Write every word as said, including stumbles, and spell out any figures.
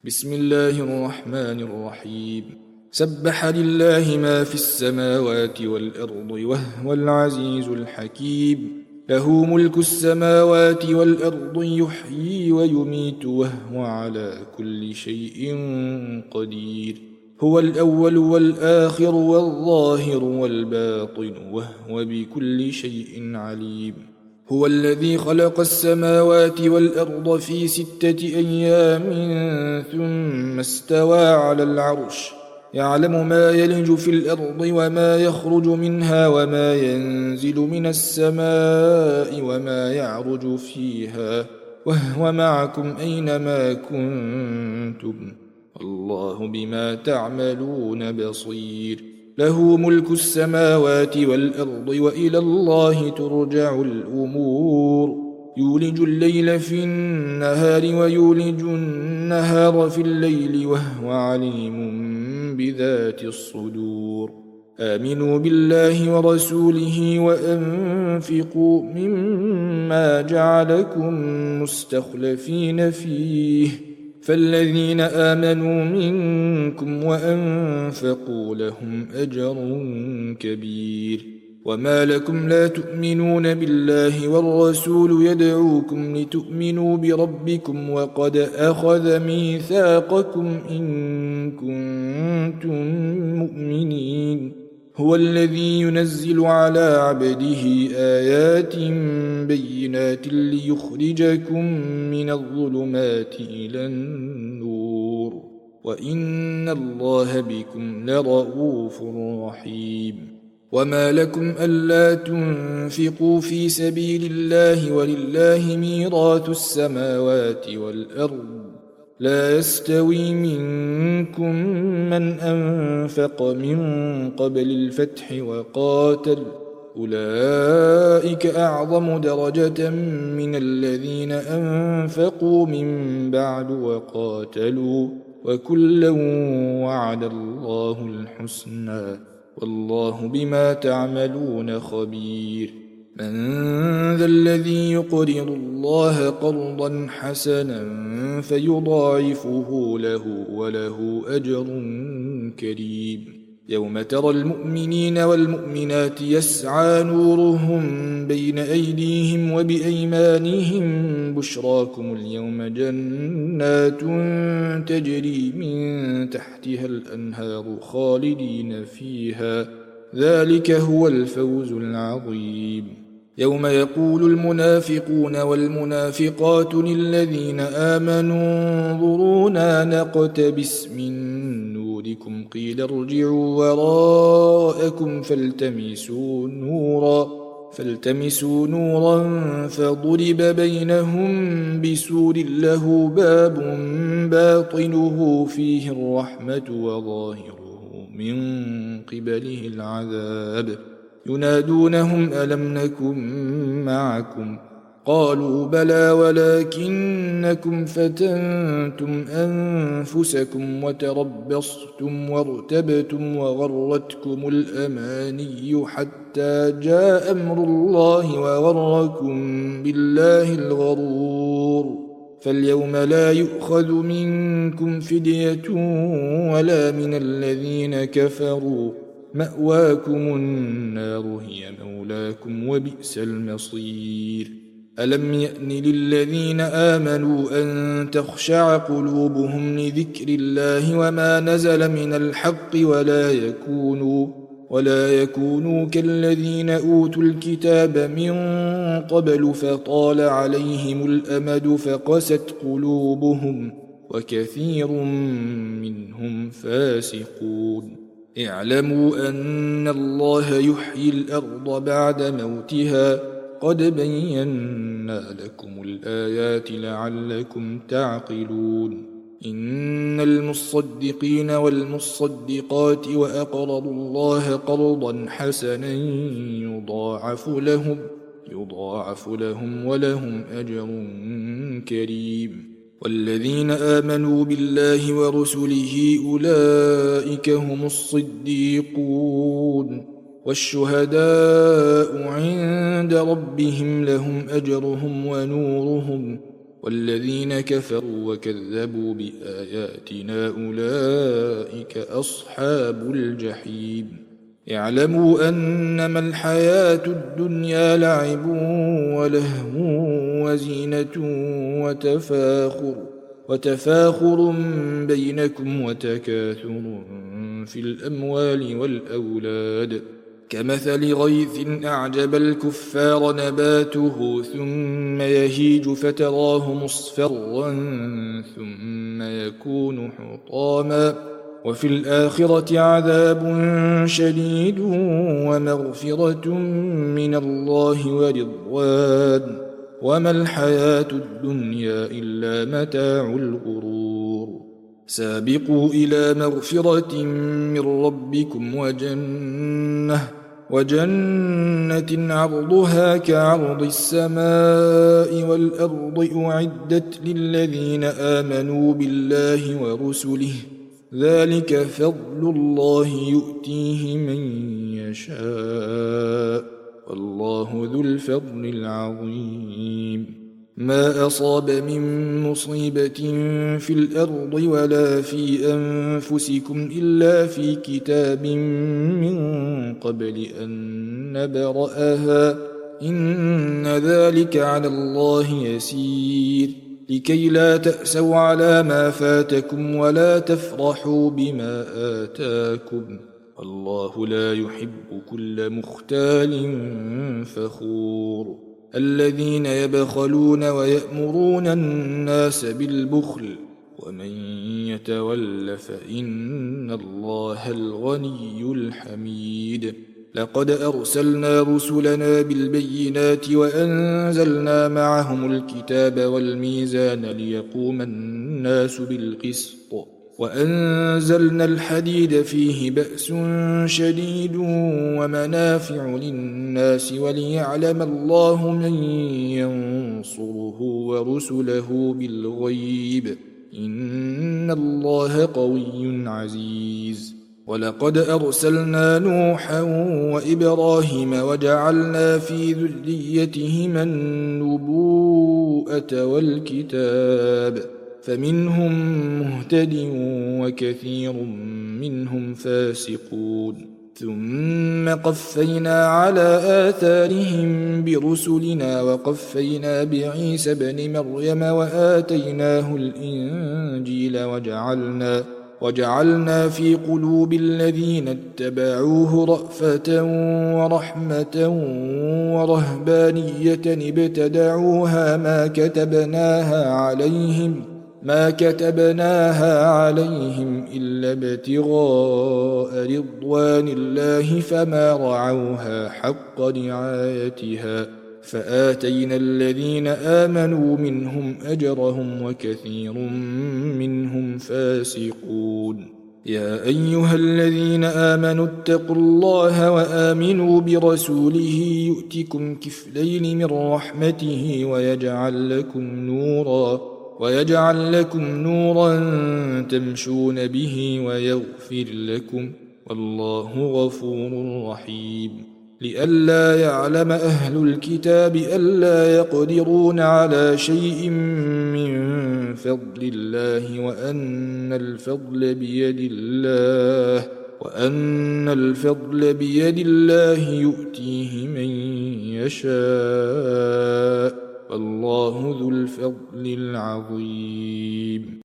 بسم الله الرحمن الرحيم سبح لله ما في السماوات والأرض وهو العزيز الحكيم له ملك السماوات والأرض يحيي ويميت وهو على كل شيء قدير هو الأول والآخر والظاهر والباطن وهو بكل شيء عليم هو الذي خلق السماوات والأرض في ستة أيام ثم استوى على العرش يعلم ما يلج في الأرض وما يخرج منها وما ينزل من السماء وما يعرج فيها وهو معكم أينما كنتم والله بما تعملون بصير له ملك السماوات والأرض وإلى الله ترجع الأمور يولج الليل في النهار ويولج النهار في الليل وهو عليم بذات الصدور آمنوا بالله ورسوله وأنفقوا مما جعلكم مستخلفين فيه فالذين آمنوا منكم وأنفقوا لهم أجر كبير وما لكم لا تؤمنون بالله والرسول يدعوكم لتؤمنوا بربكم وقد أخذ ميثاقكم إن كنتم مؤمنين هو الذي ينزل على عبده آيات بينات ليخرجكم من الظلمات إلى النور وإن الله بكم لرءوف رحيم وما لكم ألا تنفقوا في سبيل الله ولله ميراث السماوات والأرض لا يستوي منكم من أنفق من قبل الفتح وقاتل أولئك أعظم درجة من الذين أنفقوا من بعد وقاتلوا وكلا وعد الله الحسنى والله بما تعملون خبير من ذا الذي يقرض الله قرضا حسنا فيضاعفه له وله أجر كريم يوم ترى المؤمنين والمؤمنات يسعى نورهم بين أيديهم وبأيمانهم بشراكم اليوم جنات تجري من تحتها الأنهار خالدين فيها ذلك هو الفوز العظيم يوم يقول المنافقون والمنافقات للذين آمنوا انظرونا نقتبس من نوركم قيل ارجعوا وراءكم فالتمسوا نورا فالتمسوا نورا فضرب بينهم بسور له باب باطنه فيه الرحمة وظاهره من قبله العذاب ينادونهم ألم نكن معكم قالوا بلى ولكنكم فتنتم أنفسكم وتربصتم وارتبتم وغرتكم الأماني حتى جاء أمر الله وغركم بالله الغرور فاليوم لا يؤخذ منكم فدية ولا من الذين كفروا مأواكم النار هي مولاكم وبئس المصير ألم يأن للذين آمنوا أن تخشع قلوبهم لذكر الله وما نزل من الحق ولا يكونوا ولا يكونوا كالذين أوتوا الكتاب من قبل فطال عليهم الأمد فقست قلوبهم وكثير منهم فاسقون اعلموا أن الله يحيي الأرض بعد موتها قد بينا لكم الآيات لعلكم تعقلون إن المصدقين والمصدقات وأقرضوا الله قرضا حسنا يضاعف لهم يضاعف لهم ولهم أجر كريم والذين آمنوا بالله ورسله أولئك هم الصديقون والشهداء عند ربهم لهم أجرهم ونورهم والذين كفروا وكذبوا بآياتنا أولئك أصحاب الجحيم اعلموا أنما الحياة الدنيا لعب ولهو وزينة وتفاخر وتفاخر بينكم وتكاثر في الأموال والأولاد كمثل غيث أعجب الكفار نباته ثم يهيج فتراه مصفرا ثم يكون حطاما وفي الآخرة عذاب شديد ومغفرة من الله ورضوان وما الحياة الدنيا إلا متاع الغرور سابقوا إلى مغفرة من ربكم وجنة وجنة عرضها كعرض السماء والأرض أعدت للذين آمنوا بالله ورسله ذلك فضل الله يؤتيه من يشاء والله ذو الفضل العظيم ما أصاب من مصيبة في الأرض ولا في أنفسكم إلا في كتاب من قبل أن نبرأها إن ذلك على الله يسير لكي لا تأسوا على ما فاتكم ولا تفرحوا بما آتاكم والله لا يحب كل مختال فخور الذين يبخلون ويأمرون الناس بالبخل ومن يتول فإن الله الغني الحميد لقد أرسلنا رسلنا بالبينات وأنزلنا معهم الكتاب والميزان ليقوم الناس بالقسط وأنزلنا الحديد فيه بأس شديد ومنافع للناس وليعلم الله من ينصره ورسله بالغيب إن الله قوي عزيز ولقد أرسلنا نوحا وإبراهيم وجعلنا في ذريتهما النبوءة والكتاب فمنهم مهتد وكثير منهم فاسقون ثم قفينا على آثارهم برسلنا وقفينا بعيسى ابن مريم وآتيناه الإنجيل وجعلنا وجعلنا في قلوب الذين اتبعوه رأفة ورحمة ورهبانية ابتدعوها ما كتبناها عليهم ما كتبناها عليهم إلا ابتغاء رضوان الله فما رعوها حق رعايتها فآتينا الذين آمنوا منهم أجرهم وكثير منهم فاسقون يا أيها الذين آمنوا اتقوا الله وآمنوا برسوله يؤتكم كفلين من رحمته ويجعل لكم نورا ويجعل لكم نورا تمشون به ويغفر لكم والله غفور رحيم لئلا يعلم أهل الكتاب ألا يقدرون على شيء من فضل الله وأن الفضل بيد الله وأن الفضل بيد الله يؤتيه من يشاء والله ذو الفضل العظيم